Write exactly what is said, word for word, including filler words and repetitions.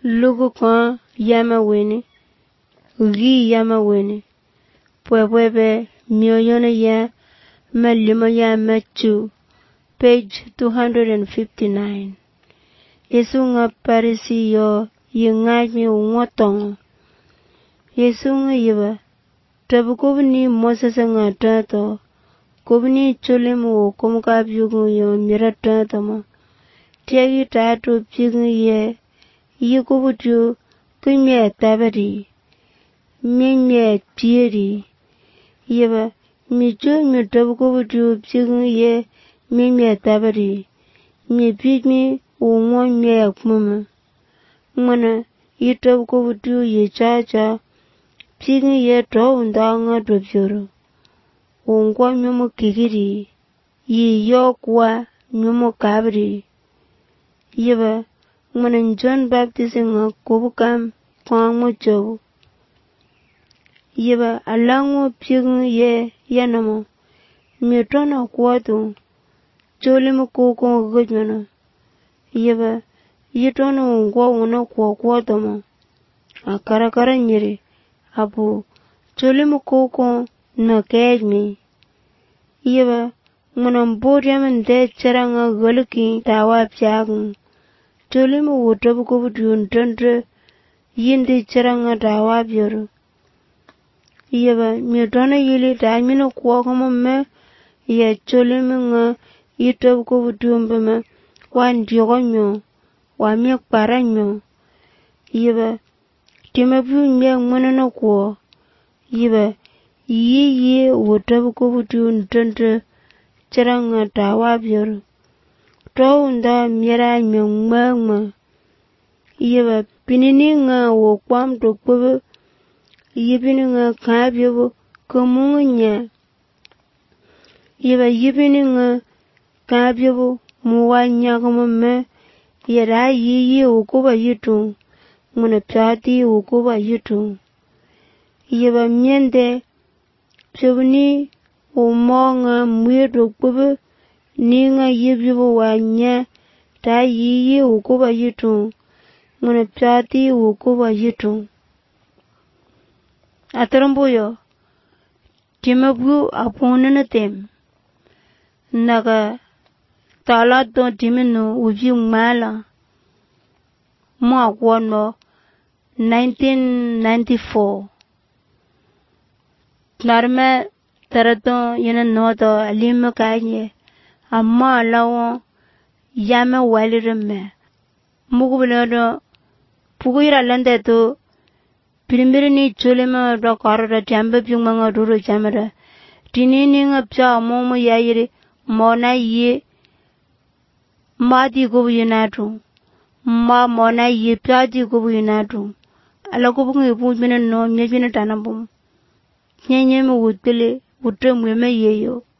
lugu kwa yama weni, ri yama weni, pwepwepe mioyona ya malimo ya Matthew, page two hundred fifty-nine. Yesu nga parisi yo yingajmi ngotong. Yesu nga yiba, tabu kubni Moses nga tato, kubni chulimu kumka byugu yo mira tato mo. Tiagi tato byugu ye, yi kubutu kumye tabari, mye pieri. Yiba, mi chu mi tabu kubutu byugu ye, mye tabari, mi pigmi ungo mye akmuma. Mwana, yi tabu kubutu ye cha cha, byugu ye to unda nga dobyoro. Ungwa myumu kikiri, yi yo kwa myumu kabri. Yiba, mwana John Baptist nga kubukam kwa ngo chobu. Yiba, alango byugu ye yanamo, mitona kuwatu, cholimu kuko gujmano. Yiba, yitona ungwa una kuwa kuwatu mo. Akarakara nyeri, apu, cholimu kuko na kejmi. Yiba, mwana mburi mende charanga guluki tawa pyagung. Cholimu utabu kubutu ntendre, yindi charanga tawa pyoru. Yiba, mitona yili taimino kuwa kama me, ya cholimu nga itabu kubutu mbama, wa ndiyogo myo, wa mye kpara myo. Yiba, timabu mye mwana kuwa. Yiba, yi yi utabu kubutu ntendre, charanga tawa pyoru. To unda mira myo ngma ngma. Yiba, pinini nga wokwam dokpobu, yibini nga kabyobu, kumungu nya. Yiba, yibini nga kabyobu, muwa nya kama me, yada yi yi ukuba yitung, muna pyati ukuba yitung. Yiba, myende, pyobuni umonga mwe dokpobu, ni nga yibyobu wa nya, ta yi yi ukuba yitung, muna pyati ukuba yitung. Atarambuyo, timabu apunana tem. Naga talato timino uji mala. Mwa kwano nineteen ninety-four. Narme tarato yana noto alima kanye. Amma lawo yama walirime. Mugubulado puguira lande to Pirimiri ni chulima da karada tiamba pyungma nga ruru chamara. Tinini nga pya momo yairi mona ye madi kubu yunatu. Ma mona ye pya di kubu yunatu. Ala kubu nga ipu jmina no mye jmina tanabum. Nye nye me wutile wutre mweme yeyo.